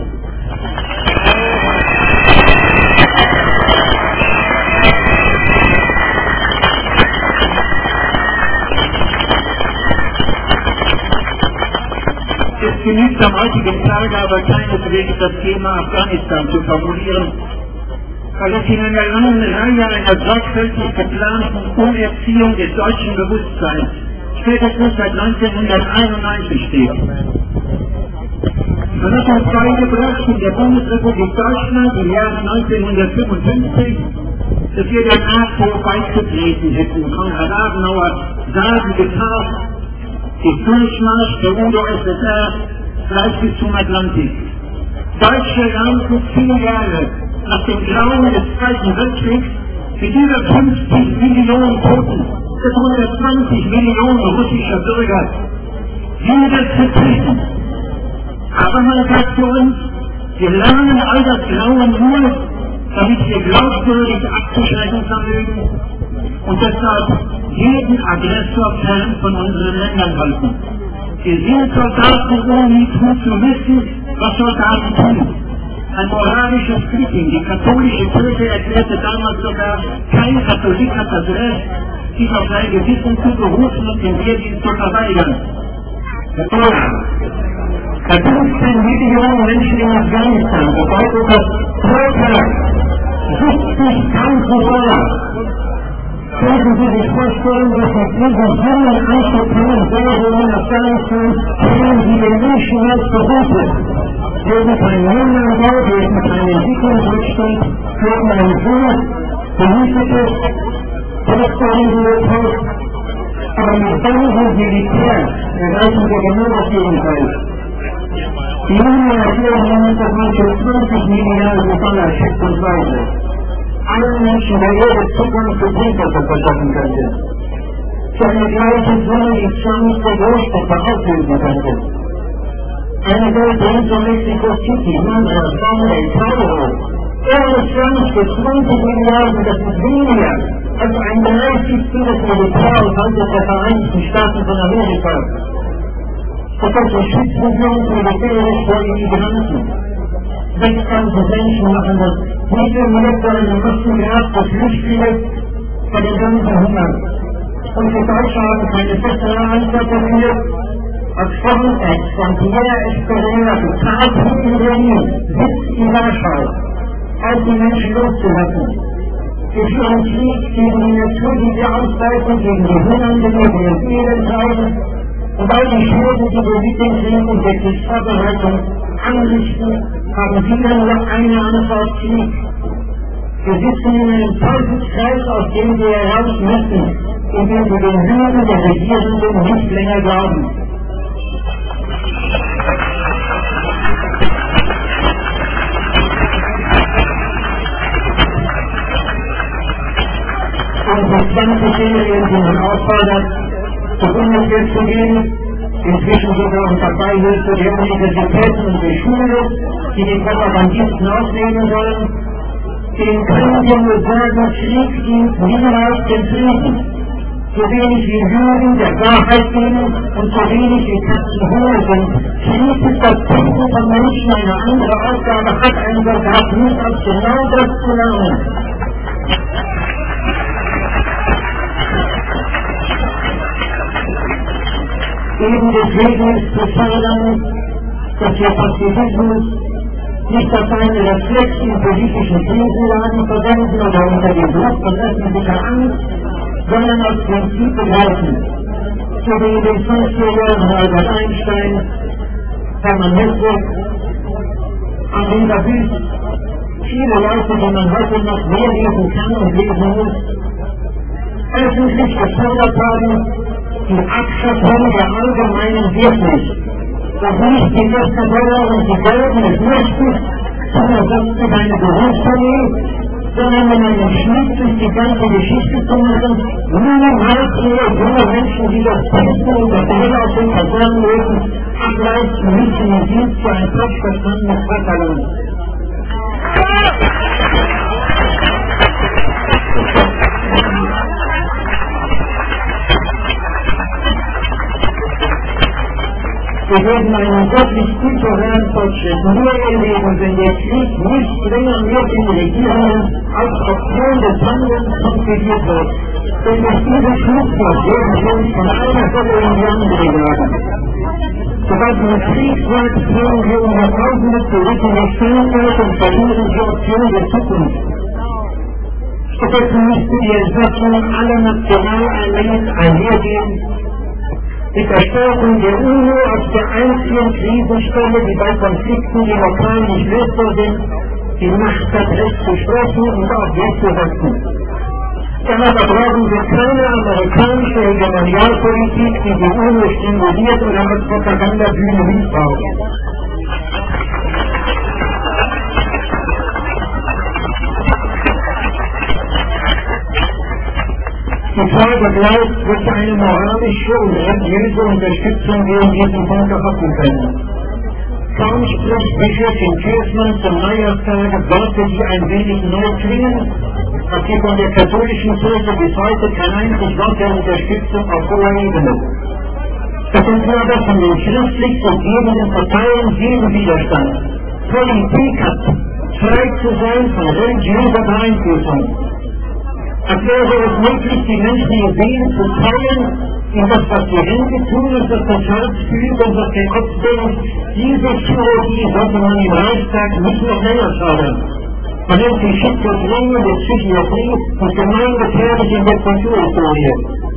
S3: Es genügt am heutigen Tage aber keineswegs das Thema Afghanistan zu formulieren, weil es in einer langen Reihe einer sorgfältig geplanten Umerziehung des deutschen Bewusstseins spätestens seit 1991 steht. Man hat uns beigebracht in der Bundesrepublik Deutschland im Jahre 1955, dass wir der NATO beizutreten hätten. Konrad Adenauer sah die Gefahr des Durchmarschs der UdSSR gleich bis zum Atlantik. Deutsche lernten 10 Jahre nach dem Grauen des Zweiten Weltkriegs mit über 50 Millionen Toten, 120 Millionen russischer Bürger, wieder zu töten. Aber man sagt zu uns, wir lernen all das Grauen nur, damit wir glaubwürdig abzuschrecken vermögen und deshalb jeden Aggressor fern von unseren Ländern halten. Wir sind Soldaten, ohne nie tun zu wissen, was Soldaten tun. Ein moralisches Flicken. Die katholische Kirche erklärte damals sogar, kein Katholik hat das Recht, sich auf sein Gewissen zu berufen und den Wehrdienst zu verweigern. Da 15 Millionen Menschen in Afghanistan, bedeutet das pro Tag 70.000 $. Könnten Sie sich vorstellen, dass mit dieser Summe einzelnen Währungen in Afghanistan können Sie den Menschen als berufen? Würden kein Lohnanbau, würden kein Entwicklungsrückstand, würden ein sehr behütetes, Produktorientiertes, aber mit diesem Militär erreichen wir genau das Gegenteil. Die Union erklären, dass man für 20 Milliarden $, schätzungsweise, allen Menschen der Erde Zugang zu Trinkwasser verschaffen könnte. Zu einer gleichen Summe die Chance der Großstädte auslösen könnte. Eine Welt rund um Mexico City, Mantra, Bombay, Cairo, ohne Chance für 20 Milliarden, das ist weniger als ein 30. Militärhaushalt der Vereinigten Staaten von Amerika. Professor Schützenjung militärisch vor den Migranten. 6.000 Menschen machen das. Diese Ministerin Massengrad für Flüchtlinge für den ganzen Hunger. Und die Deutschen haben keine bessere Antwort dafür, als Frontex von Pierre Esperera bezahlt in Berlin, sitzt in Warschau, auf die Menschen loszulassen. Wir führen Krieg gegen die natürliche Ausbeutung, gegen die Hungernden, gegen den Elendhausen und all die Schäden, die wir mit dem Krieg und der Kriegsvorbereitung anrichten, haben wir nur eine Antwort: Krieg. Wir sitzen in einem Teufelskreis, aus dem wir heraus müssen, indem wir den Lügen der Regierenden nicht länger glauben. Unsere 20-Jährigen sind nun auffordert, zur Bundeswehr zu gehen, inzwischen sogar unter Beihilfe der Universitäten und der Schule, die den Propagandisten aufnehmen sollen. Den können wir nur sagen, Krieg dient niemals dem Frieden. So wenig wie Lügen der Wahrheit dienen und so wenig wie Katzen Hunger sind. Krieg ist das Finden von Menschen, eine andere Aufgabe hat ein Soldat nicht, als genau das zu lernen. Eben deswegen ist zu fordern, dass wir Pazifismus nicht als einen Reflex in politischen Krisenlagen verwenden oder unter dem Druck von öffentlicher Angst, sondern als Prinzip begreifen. So wie in den 50er Jahren Albert Einstein, Hermann Hesse, Henri David, viele Leute, die man heute noch mehr lesen kann und lesen muss, öffentlich gefordert haben, die Abschaffung der allgemeinen Wehrpflicht. Das nicht die Westerwelle und die Gelben des Mächtigs zum Ersatz für eine Berufsarmee, sondern um einen Schnitt durch die ganze Geschichte zu machen, niemals mehr junge Menschen, die das Besten und das Heil aus den Kasernenlösen ableisten müssen im Dienst für ein selbstverstandenes Vaterland. Wir werden einen wirklich kulturellen Fortschritt nur erleben, wenn der Krieg nicht länger mehr in Regierungen als Option des Handelns konzipiert wird. Denn durch diese Schlusswort werden wir uns von einer Stelle in die andere jagen. Sobald ein Krieg wird, führen wir Jahrtausende zurück in die Stillheit und verlieren die Option der Zukunft. Stattdessen müsste die Entwicklung aller Nationalarmeen einhergehen mit der Stärkung der UNO als der einzigen Krisenstelle, die bei Konflikten, die lokal nicht lösbar sind, die Macht hat, Recht zu sprechen und auch durchzusetzen. Danach brauchen wir keine amerikanische Hegemonialpolitik, die die UNO stimuliert oder als Propagandabühne missbraucht. Die Frage bleibt, wird eine moralische und religiöse Unterstützung gegen diesen Punkt erhoffen können. Kaum spricht Bischöfin Kirchmann zum Neujahrstage Worte, die ein wenig neu klingen, dass sie von der katholischen Kirche bis heute kein einziges Wort der Unterstützung auf hoher Ebene. Das sind aber von den schriftlich vergebenen Parteien jeden Widerstand. Politik hat frei zu sein von religiöser Beeinflussung. Als wäre es möglich, die menschliche Seele zu teilen, in das, was die Hände tun und das das Herz fühlt und was der Kopf denkt. Diese Chirurgie sollte man im Reichstag nicht noch länger fördern. Man nennt die Schizophrenie der Psychiatrie und gemeingefährlich in der Kulturhistorie.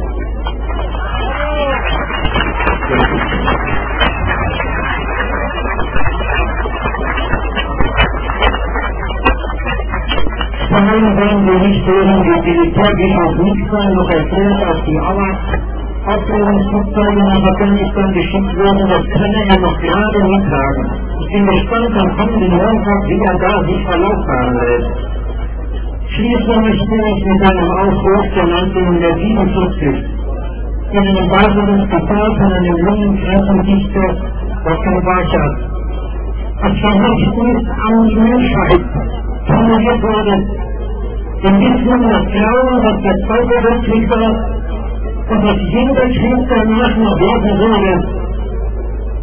S3: Von einem werden wir nicht hören, wie Militärgeschäft nicht sein, noch erklärt, auf die Aufklärungsflugzeuge nach Afghanistan geschickt wurden, das könne er noch gerade mittragen. Ich bin gespannt am kommenden Montag, wie er da sich verlautbaren lässt. Schließen möchte ich mit einem Aufruf der 1947 in einem weiteren Spital von einem jungen Krankendichter Dr. Barchat. Als Vermächtnis an die Menschheit formuliert wurde, im Wissen, das Glauben, dass der Zweite Weltkrieg war und dass jeder Krieg danach noch werden würde.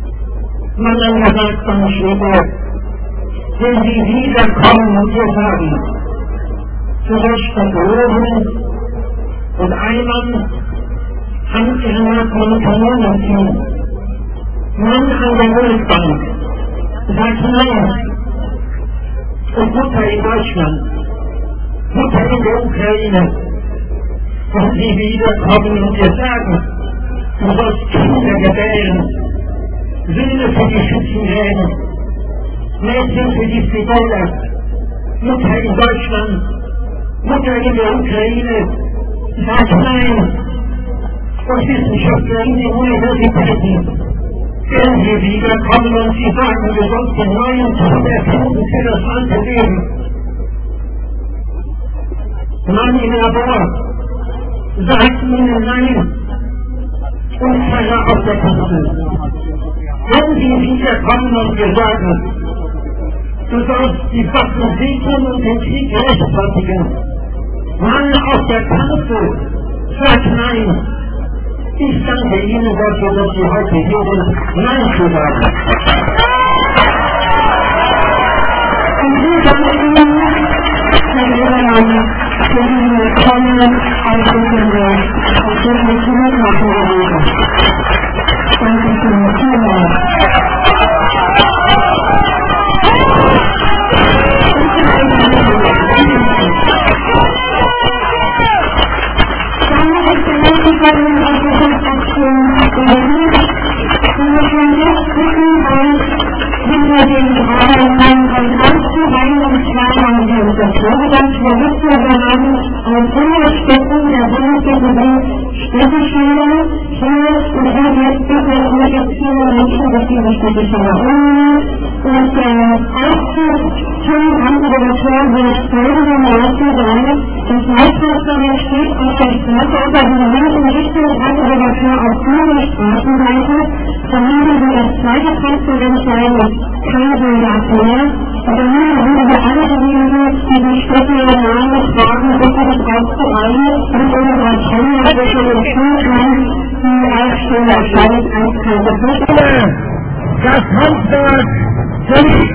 S3: man dann gesagt an Schwede, wenn sie wiederkommen und wir sagen, zurecht verloren und einmal an ihrer Kommunikation, Mann an der Weltbank, sagt nein, und Mutter in Deutschland, Mutter in der Ukraine, und sie wiederkommen und wir sagen, du sollst Kinder gebären, Söhne für die Schützengräben, Mädchen für die Spitäler, Mutter in Deutschland, Mutter in der Ukraine, sagt nein, und Wissenschaftler in den Universitäten, wenn sie wiederkommen und sie sagen, wir sollten den neuen Tod erfinden für das alte Leben. Mann im Labor sagt ihnen nein und keiner auf der Kanzel. Wenn sie wiederkommen und wir sagen, du sollst die Waffen segnen und den Krieg rechtfertigen, Mann auf der Kanzel sagt nein. Ich danke Ihnen dafür, dass Sie heute hier sind, Nein zu sagen. Und wir danken Ihnen, Herr Ebermann, für diesen willkommenen Ausdruck und für die Zuhörer gewesen. Danke schön, vielmals. Das Handwerk sind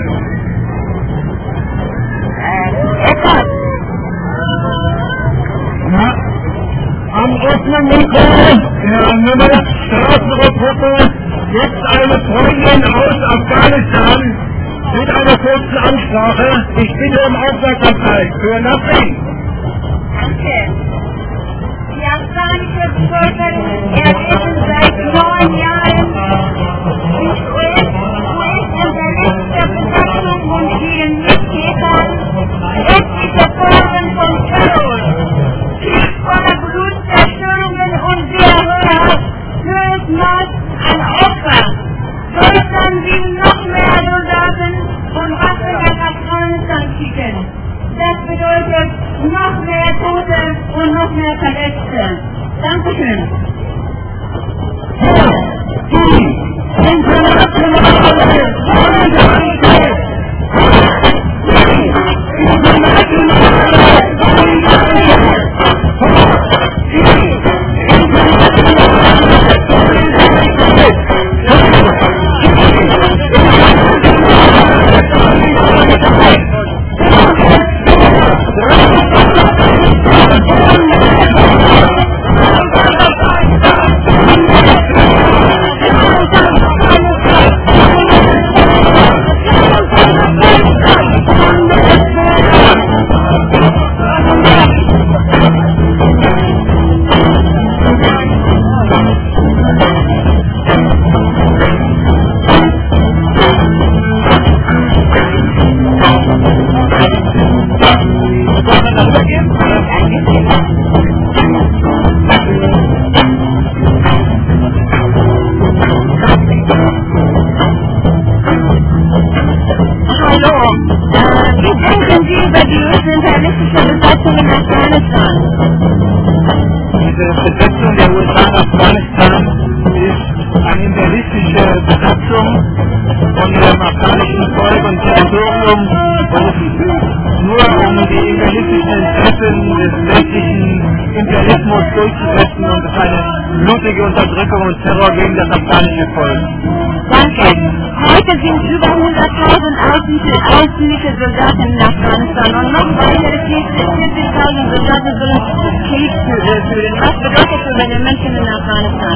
S3: am offenen Mikro der Nummer Straßenreporter jetzt eine Freundin aus Afghanistan mit einer kurzen Ansprache. Ich bitte um Aufmerksamkeit für Nasrin.
S5: Danke. Die afghanische Bevölkerung erleben seit 9 Jahren durch US- und der Besatzung und ihren Mittätern etliche Formen von Terror, voller Blutzerstörungen und Mord an Opfer. Deutschland will noch mehr Soldaten und Waffen nach Afghanistan schicken. Das bedeutet noch mehr Tote und noch mehr Verletzte. Dankeschön.
S6: Imperialismus durchzusetzen und es eine blutige Unterdrückung und Terror gegen das afghanische Volk.
S4: Danke. Heute sind über 100.000 ausländische Soldaten in Afghanistan und noch weitere 40.000 Soldaten sollen Krieg führen. Was bedeutet das für die Menschen in Afghanistan?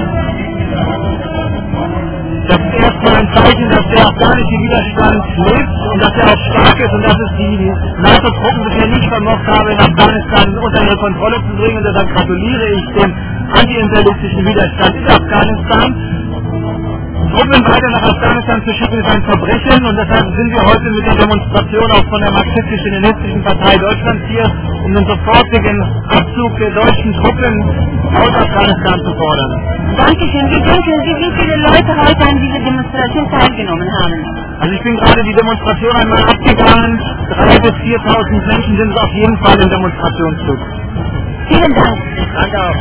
S6: Das ist erstmal ein Zeichen, dass der afghanische Widerstand lebt und dass er auch stark ist und dass es die NATO-Truppen bisher nicht vermocht haben, in Afghanistan unter ihre Kontrolle zu bringen. Und deshalb gratuliere ich dem anti-imperialistischen Widerstand in Afghanistan. Truppen weiter nach Afghanistan zu schicken ist ein Verbrechen und deshalb sind wir heute mit der Demonstration auch von der marxistisch-leninistischen Partei Deutschlands hier, um den sofortigen Abzug der deutschen Truppen aus Afghanistan zu fordern.
S4: Dankeschön. Wie denken Sie, wie viele Leute heute an dieser Demonstration teilgenommen haben?
S6: Also ich bin gerade die Demonstration einmal abgegangen. 3.000 bis 4.000 Menschen sind es auf jeden Fall im Demonstrationszug.
S4: Vielen Dank.
S6: Danke auch.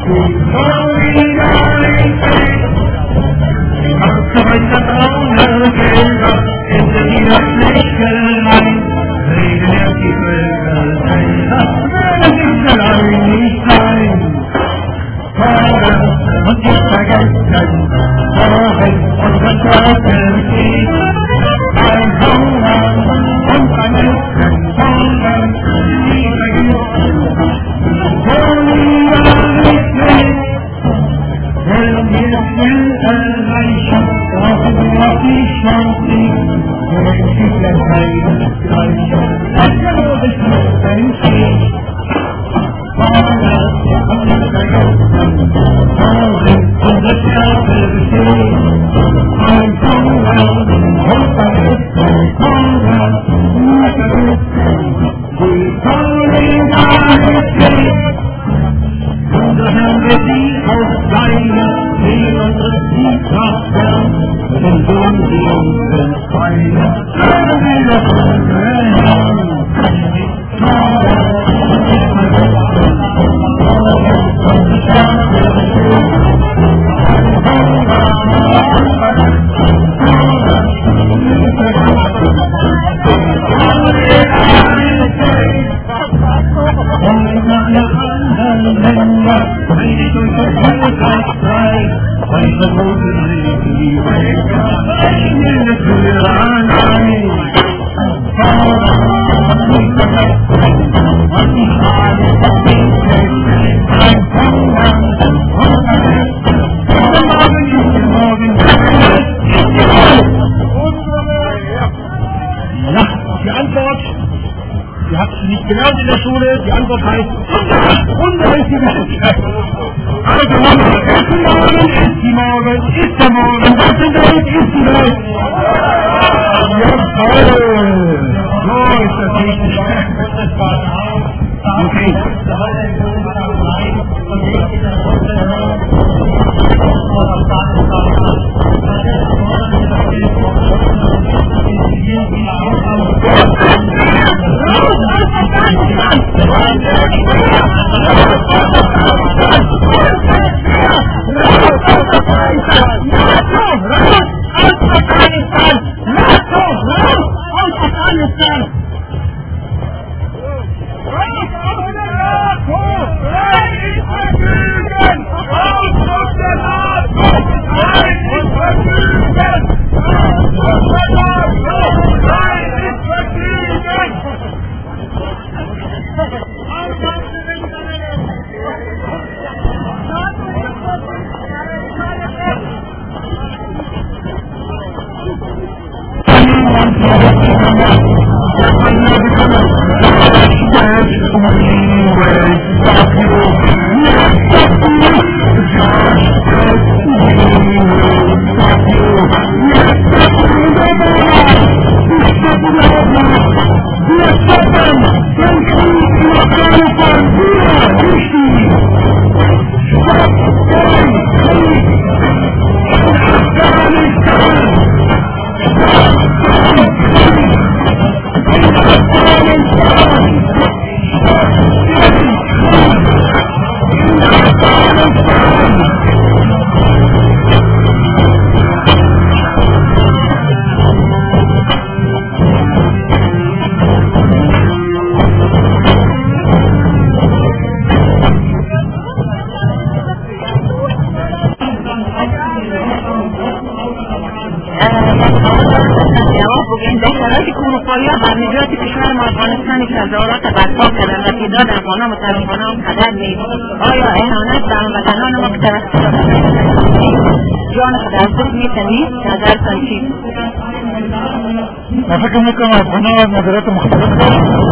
S3: فكر منكم أفغانات نظرات مختلفة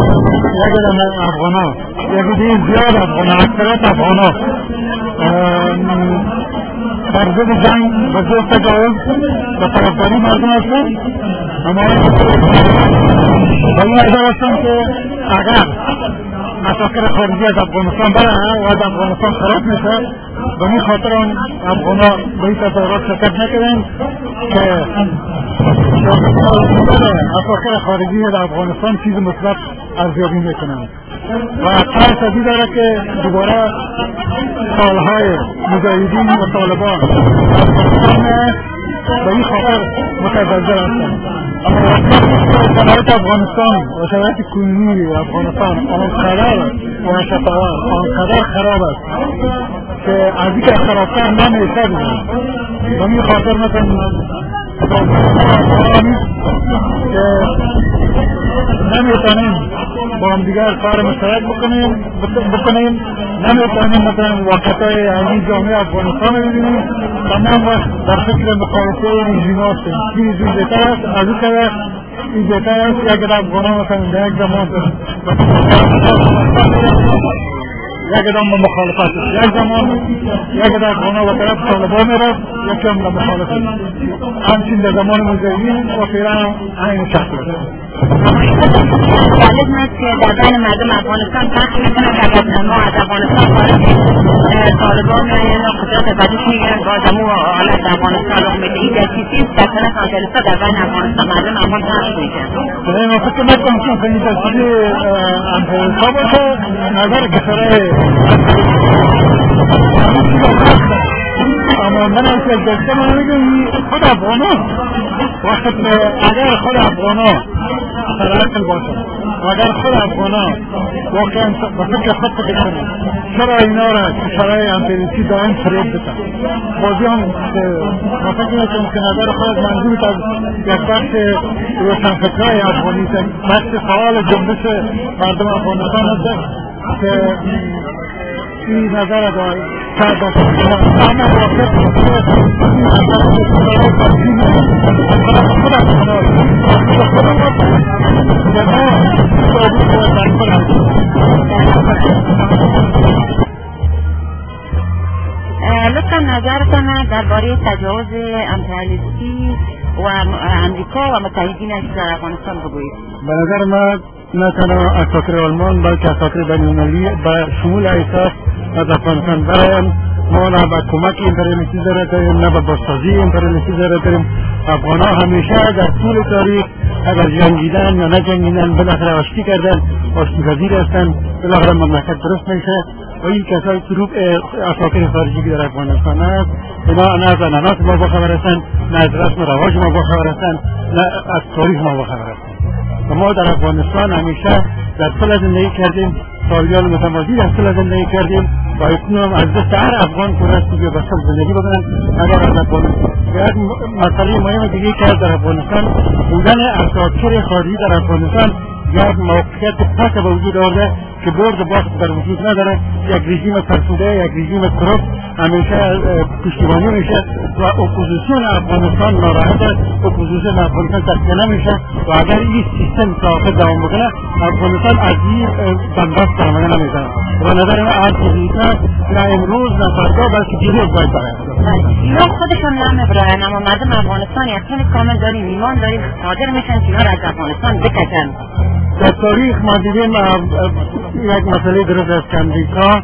S3: يجب أن أفغانات يجب زيادة أفغانات أكثرات أفغانات فرزد الجنگ بزرگ تجاوز بطرفداری مردم هستن اما باید اجازه هستن که اگر مساکر خارجی از افغانستان بره و از افغانستان خراب میشه به این خاطر افغانا به این تظاهرات شرکت نکردن که مساکر خارجی در افغانستان چیز مثبت ارزیابی میکنن و ترس ازی داره که دوباره سالهای مجاهدین و طالبان به این خاطر متوجه هستند. اما شرایط افغانستان و شرایط کنونی افغانستان آنقدر وحشت‌آور، آنقدر خراب است که از اینکه خرابتر نمی‌شود. به این خاطر مثلا که نمیتونیم با هم دیگر کار مشترک بکنیم، نمیتونیم مثلا وقتهای این جامعه افغانستان رو ببینیم، تمام وقت در فکر مقایسه رژیم هستیم. این رژیم بهتر است، از این طرف این بهتر است اگر افغانان مثلا در یک زمان یک ادام به مخالفت یک زمان یک افغانان و طرف طالبان میرفت، یکی هم به مخالفت همچین در زمان مجاهدین و فعلا این شکل است.
S4: جالب است که در بین مردم افغانستان پخش میکنه که اگر ما از افغانستان خارج طالبان یا قدرت بدش میگیرن باز امو حالت افغانستان رو میده. این در چیزی در طرف آنجلسا در بین افغانستان مردم افغان پخش میشه.
S3: ما فکر نکنم که این در چیزی آنجلسا باشه. نظر کسره اما من از یک دسته من میگم خود افغانان وقت اگر خود افغانان سرعقل باشه و اگر خود افغانان واقعا به فکر خود فکر کنن چرا اینا را کشورهای امپریالیستی دائم فریب بدن. بازی هم ما فکر میکنم که نظر خود منظورت از یک بخش روشنفکرهای افغانی بخش فعال جنبش مردم افغانستان هست که این نظر دارد کرد است. همه واقع
S4: لطفا نظرتان درباره تجاوز امپریالیستی و امریکا و متحدینش در افغانستان بگویید.
S3: به نظر من نه تنها اساطیر آلمان بلکه اساطیر بین‌المللی به شمول احساس از افغانستان برایم. ما نه به کمک امپریالیستی ضرورت داریم نه به بازسازی امپریالیستی ضرورت داریم. افغان‌ها همیشه در طول تاریخ اگر جنگیدن یا نجنگیدن بالاخره آشتی کردن، آشتی‌پذیر هستند، بالاخره مملکت درست میشه. و این کسایی که روی اساطیر خارجی که در افغانستان هست اینا نه از عنعنات ما باخبر هستند، نه از رسم و رواج ما باخبر هستند، نه از تاریخ ما باخبر هستند. و ما در افغانستان همیشه در صلح زندگی کردیم، سالیان متمادی در صلح زندگی کردیم و اکنون از دست هر افغان که رست که به صلح زندگی بکنن اگر از افغانستان. یک مسئله مهم دیگه که در افغانستان بودن اساطیر خارجی در افغانستان یک موقعیت پس به وجود آورده که برد باخت در وجود نداره. یک رژیم فرسوده، یک رژیم کرپت همیشه پشتیبانی میشه و اپوزیسیون افغانستان ناراحت است، اپوزیسیون افغانستان تسکیه نمیشه و اگر این سیستم تا دام بکنه افغانستان از این بنبست درآمده نمیزنه. و نظر من هر چیزی نه امروز نه فردا بلکه دیروز باید برآید.
S4: اینا خودشون نمیبرن اما مردم افغانستان یقین کامل داریم، ایمان داریم قادر میشن که اینا را از افغانستان بکشن.
S3: در تاریخ ما دیدیم یک مسئله درست است که امریکا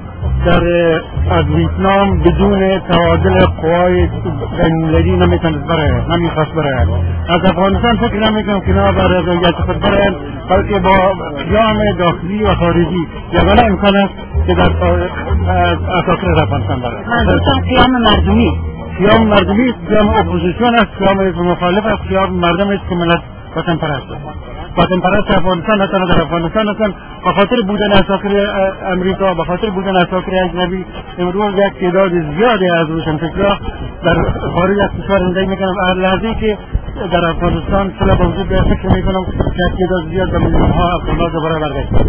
S3: از ویتنام بدون تعادل قوای بین‌المللی نمیخواست برآید. از افغانستان فکر نمیکنم که نه برای رضایت خود برآید بلکه با قیام داخلی و خارجی یگانه امکان است که در اساطیر افغانستان برآید.
S4: منظورتون قیام مردمی؟
S3: قیام مردمی است، قیام اپوزیسیون است، قیام مخالف است، قیام مردم است که ملت وطن پرست است. وطن پرست افغانستان هستند در افغانستان هستند به خاطر بودن اساطیر امریکا، به خاطر بودن اساطیر اجنبی. امروز یک تعداد زیادی از روشنفکران در خارج از کشور زندگی میکنند. هر لحظه‌ای که در افغانستان صلح به وجود بیاید فکر میکنم که یک تعداد زیاد به میلیون‌ها افغان‌ها دوباره برگشتند.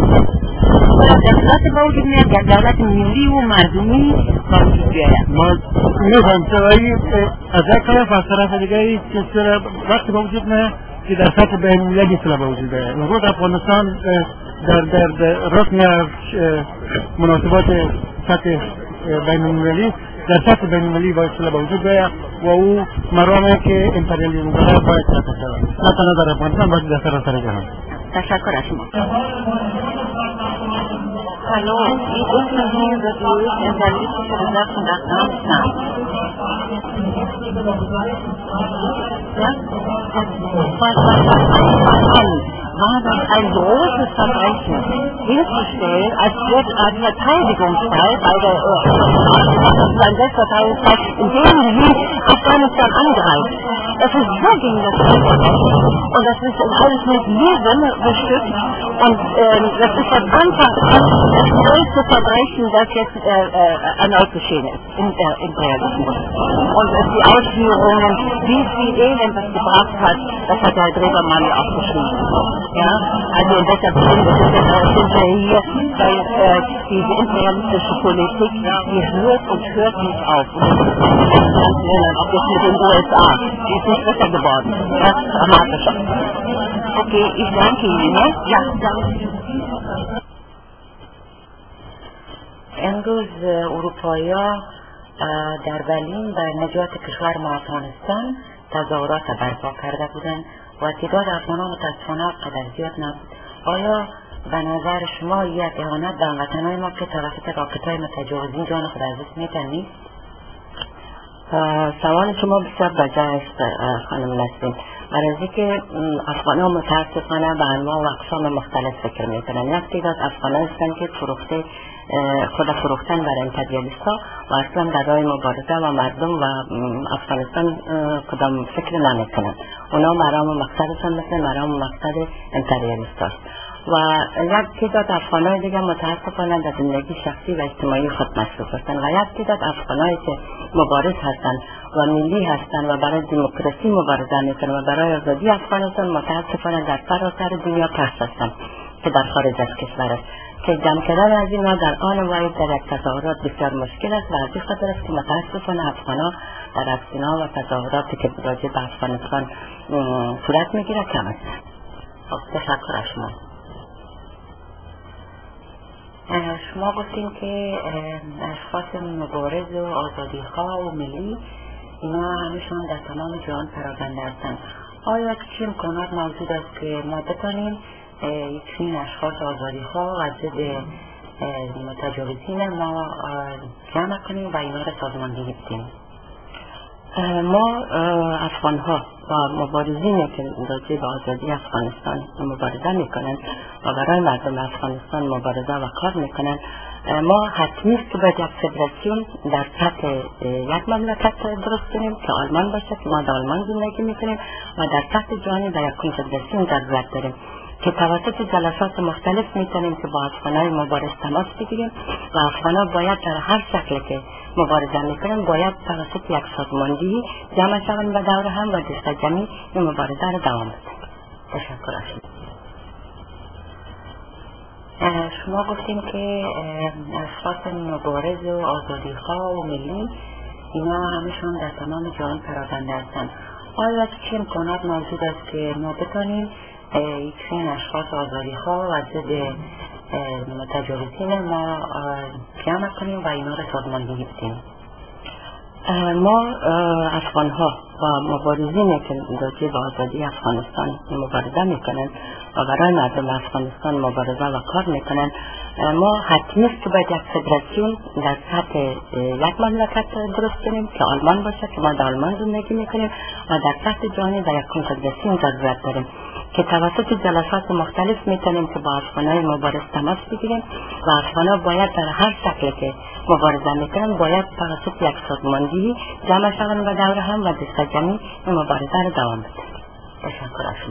S4: دولت به وجود میاد یک دولت ملی و مردمی به وجود بیاید.
S3: ما می‌فهمیم توایی از یک طرف از طرف دیگری که وقتی به وجود میاد که در سطح بین‌المللی صلح به وجود بیاید. امروز افغانستان در رکن مناسبات سطح بین‌المللی در سطح بین‌المللی باید صلح به وجود بیاید و او مرامی که امپریالیسم دارد باید رفع شود، نه تنها در افغانستان بلکه در سراسر جهان.
S4: تشکر از شما. Hello, it is the news that you and the list of reduction that now.
S2: war das ein großes Verbrechen, hinzustellen als Verteidigungsfall bei der ein Selbstverteidigungsfall, in dem sie Afghanistan angreift. Das ist so gegen das Völkerrecht und das ist alles mit Leben bestückt und das ist von Anfang an das größte Verbrechen, das jetzt erneut geschehen ist im Imperialismus. Und die Ausführungen, wie viel Elend das gebracht hat, das hat der Drewermann auch geschrieben. Ja? Also und deshalb sind wir hier, weil diese imperialistische Politik, die hört und hört nicht auf. Und das ist auch jetzt mit den USA. Die ist nicht besser geworden. Das ist dramatischer. Okay, ich danke Ihnen. Ja, danke. امروز اروپایی‌ها در برلین برای نجات کشور ما افغانستان تظاهرات برپا کرده بودند و تعداد افغانان متاسفانه قدر زیاد نبود. آیا به نظر شما یک اهانت به هموطنان ما که توسط راکت‌های متجاوزین جان خود از دست می‌دهند نیست؟ سوال شما بسیار بجای است خانم نسرین. برای اینکه افغانان متاسفانه به انواع و اقسام مختلف فکر میکنن. یک تعداد افغانان هستند که خود فروختن برای امپریالیست‌ها و اصلا برای مبارزه و مردم و افغانستان کدام فکر نمیکنن. اونا مرام و مقصدشان مثل مرام و مقصد امپریالیست است. و یک تعداد افغانای دیگه متاسفانه در زندگی شخصی و اجتماعی خود مصروف هستند و یک تعداد افغانایی که مبارز هستند و ملی هستند و برای دموکراسی مبارزه میکنند و برای آزادی افغانستان متاسفانه در سراسر دنیا پخش هستند که در خارج از کشور است که جمع کردن از اینا در آن واحد در یک تظاهرات بسیار مشکل است و از این خاطر است که متاسفانه افغان‌ها در افغان‌ها و تظاهراتی که راجع به افغانستان صورت میگیره کم است. تشکر از شما. شما گفتین که اشخاص مبارز و آزادیخواه و ملی اینا همیشون در تمام جهان پراکنده هستند. آیا چه امکانات موجود است که ما بتانیم این اشخاص آزادیخواه و ضد متجاوزین ما جمع کنیم و اینا را سازماندهی بدیم؟ ما افغان‌ها و مبارزینی که راجع به آزادی افغانستان مبارزه میکنند و برای مردم افغانستان مبارزه و کار میکنند، ما حتمی است که باید یک فدراسیون در سطح یک مملکت درست کنیم که آلمان باشه که ما در آلمان زندگی میکنیم و در سطح جهانی در یک کنفدراسیون ضرورت داریم که توسط جلسات مختلف میتونیم که با افغانای مبارز تماس بگیریم و افغانا باید در هر شکل که مبارزه میکنن باید توسط یک سازماندهی جمع شوند و دور هم و دست جمعی این مبارزه را دوام بدن. تشکر از شما گفتیم که اشخاص مبارز و آزادیخواه و ملی اینا همیشون در تمام جهان پراکنده هستند. آیا چه امکانات موجود است که ما بتانیم این اشخاص آزادیخواه و ضد متجاوزین ما جمع کنیم و اینا را سازماندهی بدیم؟ ما افغان‌ها و مبارزینی که راجع به آزادی افغانستان مبارزه میکنند و برای مردم افغانستان مبارزه و کار میکنند، ما حتمی است که باید یک فدراسیون در سطح یک مملکت درست کنیم که آلمان باشه که ما در آلمان زندگی میکنیم و در سطح جهانی در یک کنفدراسیون ضرورت داریم که توسط جلسات مختلف میتونیم که با افغانای مبارز تماس بگیریم و افغانا باید در هر شکل که مبارزه میکنن باید توسط یک سازماندهی جمع شوند و دور هم و دست جمعی این مبارزه را دوام بدن. تشکر از شما.